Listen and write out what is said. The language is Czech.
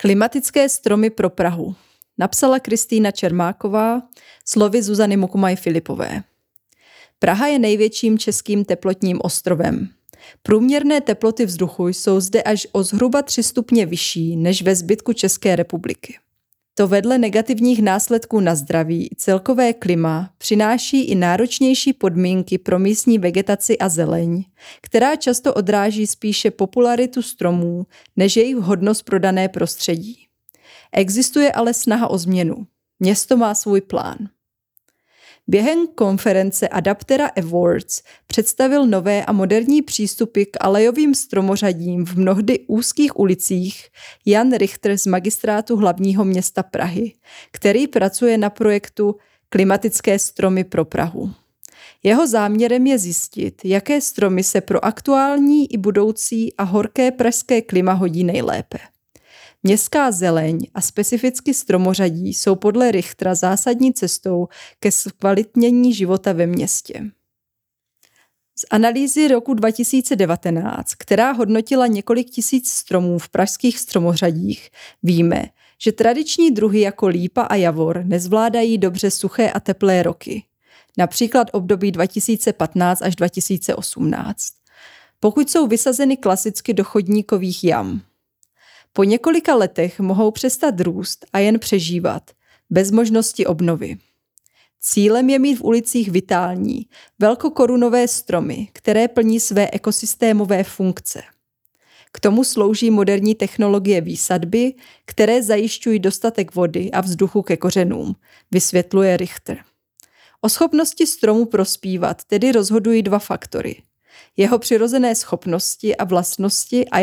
Klimatické stromy pro Prahu. Napsala Kristýna Čermáková, slovy Zuzany Mokumaj-Filipové. Praha je největším českým teplotním ostrovem. Průměrné teploty vzduchu jsou zde až o zhruba 3 stupně vyšší než ve zbytku České republiky. To vedle negativních následků na zdraví i celkové klima přináší i náročnější podmínky pro místní vegetaci a zeleň, která často odráží spíše popularitu stromů než jejich vhodnost pro dané prostředí. Existuje ale snaha o změnu. Město má svůj plán. Během konference Adaptera Awards představil nové a moderní přístupy k alejovým stromořadím v mnohdy úzkých ulicích Jan Richter z Magistrátu hlavního města Prahy, který pracuje na projektu Klimatické stromy pro Prahu. Jeho záměrem je zjistit, jaké stromy se pro aktuální i budoucí a horké pražské klima hodí nejlépe. Městská zeleň a specificky stromořadí jsou podle Richtera zásadní cestou ke zkvalitnění života ve městě. Z analýzy roku 2019, která hodnotila několik tisíc stromů v pražských stromořadích, víme, že tradiční druhy jako lípa a javor nezvládají dobře suché a teplé roky, například období 2015 až 2018, pokud jsou vysazeny klasicky do chodníkových jam. Po několika letech mohou přestat růst a jen přežívat, bez možnosti obnovy. Cílem je mít v ulicích vitální, velkokorunové stromy, které plní své ekosystémové funkce. K tomu slouží moderní technologie výsadby, které zajišťují dostatek vody a vzduchu ke kořenům, vysvětluje Richter. O schopnosti stromu prospívat tedy rozhodují 2 faktory. Jeho přirozené schopnosti a vlastnosti a